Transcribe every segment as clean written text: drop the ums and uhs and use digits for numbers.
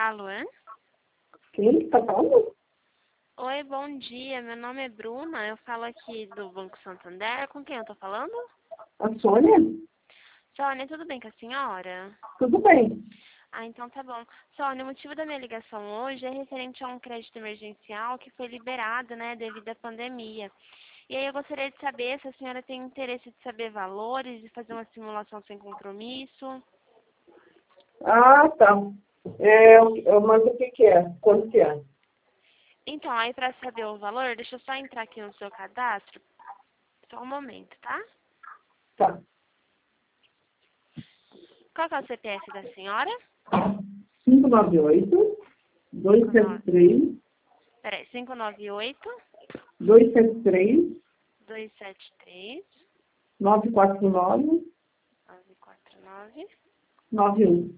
Alô? Quem está falando? Oi, bom dia. Meu nome é Bruna. Eu falo aqui do Banco Santander. Com quem eu tô falando? A Sônia? Sônia, tudo bem com a senhora? Tudo bem. Ah, então tá bom. Sônia, o motivo da minha ligação hoje é referente a um crédito emergencial que foi liberado, né, devido à pandemia. E aí eu gostaria de saber se a senhora tem interesse de saber valores, de fazer uma simulação sem compromisso. Ah, tá. Mas o que é? Quanto que é? Então, aí para saber o valor, deixa eu só entrar aqui no seu cadastro. Só um momento, tá? Tá. Qual que é o CPF da senhora? 598 273 Peraí, 598 273 273 949 949. 91.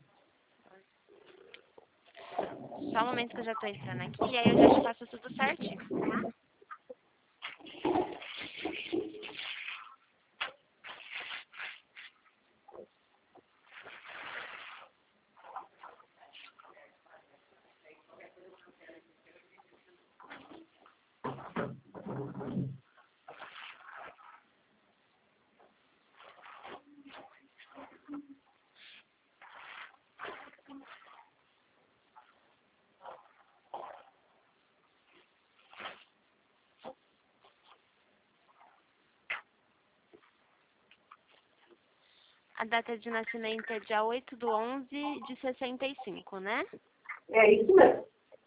Só um momento que eu já tô entrando aqui e aí eu já te faço tudo certinho, tá? A data de nascimento é dia 8/11/65, né? É isso mesmo.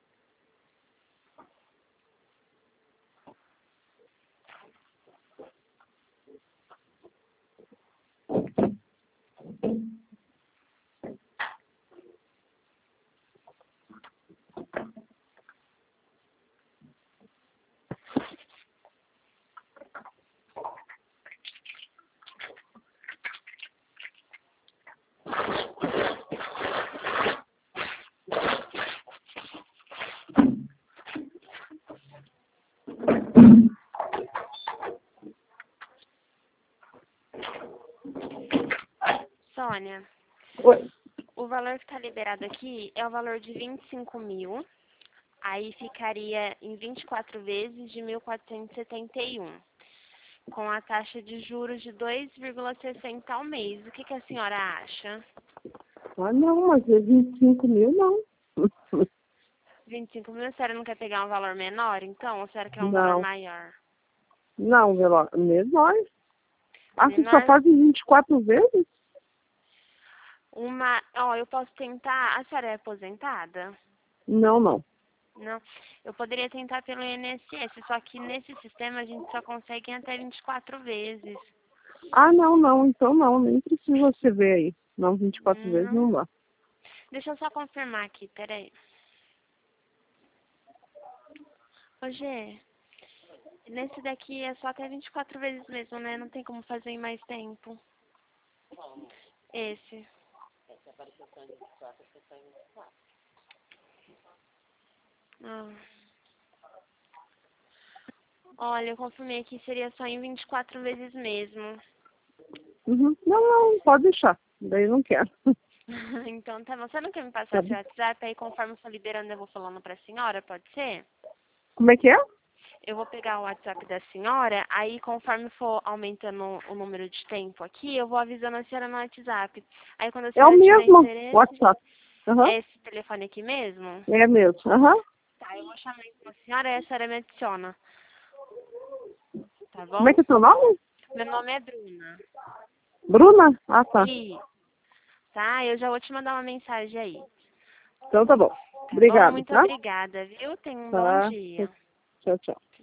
Sônia, Oi. o valor que está liberado aqui é o valor de 25 mil. Aí ficaria em 24 vezes de 1.471, com a taxa de juros de 2,60 ao mês. O que a senhora acha? Ah, não, mas é 25 mil, não. 25 mil, a senhora não quer pegar um valor menor, então? Ou a senhora quer um valor Não. maior? Não, menor. Ah, você só Menor? faz em 24 vezes? Eu posso tentar. A senhora é aposentada? Não, não. Não. Eu poderia tentar pelo INSS, só que nesse sistema a gente só consegue em até 24 vezes. Ah, não, não. Então não, nem precisa você ver aí. Não, 24 vezes Não. não dá. Deixa eu só confirmar aqui, peraí. Ô, Gê, nesse daqui é só até 24 vezes mesmo, né? Não tem como fazer em mais tempo. Esse. Ah. Olha, eu confirmei aqui, seria só em 24 vezes mesmo. Uhum. Não, não, pode deixar. Daí não quero. Então tá bom. Você não quer me Tá passar seu bom. WhatsApp? Aí conforme eu for liberando eu vou falando pra senhora, pode ser? Como é que é? Eu vou pegar o WhatsApp da senhora, aí conforme for aumentando o número de tempo aqui, eu vou avisando a senhora no WhatsApp. Aí quando a É o senhora tiver mesmo interesse, WhatsApp. Aham. é esse telefone aqui mesmo? É mesmo. Aham. Tá, eu vou chamar então a senhora e a senhora me adiciona, tá Como é bom? que é seu nome? Meu nome é Bruna. Bruna? Ah, tá. E, tá? Eu já vou te mandar uma mensagem aí. Então tá bom. Tá bom? Obrigado, Muito tá? obrigada, viu? Tenha um bom Tá. dia. Tchau, tchau.